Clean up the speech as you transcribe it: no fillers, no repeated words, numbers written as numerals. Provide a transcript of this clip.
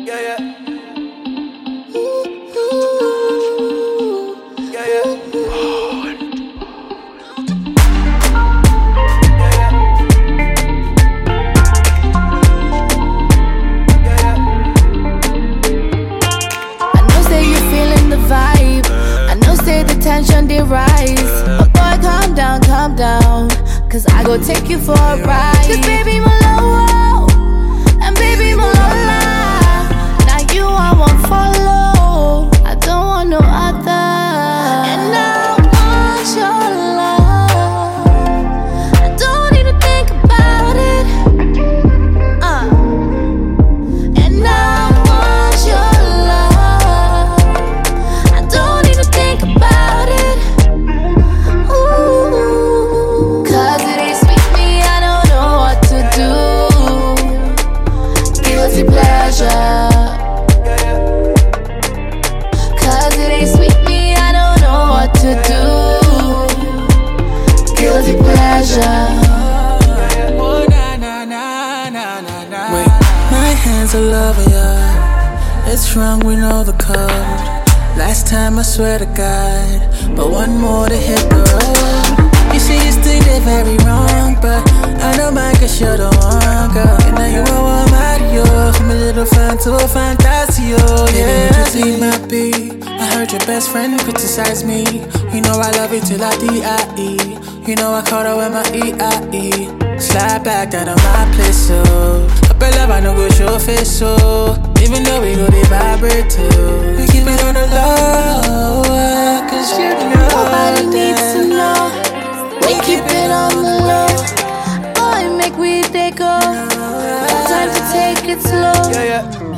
Yeah, yeah. Yeah, yeah. Tension they rise, but boy calm down, cause I go take you for a ride. Cause baby my low, and baby my lola. Now you I won't follow, I don't want no other. And I want your love, I don't need to think about it. And I want your love, I don't need to think about it. Cause it ain't sweet me, I don't know what to do. Guilty pleasure. Oh, na na na na na na. Wait, my hands all over ya. It's wrong, we know the code. Last time I swear to God, but one more to hit the road. You see this thing they very wrong, but I know my girl you're the one, girl. And now you know I'm out of you. From a little fan to a fantasio, yeah. Baby, my beat. I heard your best friend criticize me. You know I love you till I die. You know I caught her with my E-I-E. Slide back down to my place, so up in love, I know go show face, so even though we go, they vibrate too. We keep it on the low, cause you know nobody needs to know. We keep it on the low. Boy, make we they go. No time to take it slow. Yeah, yeah.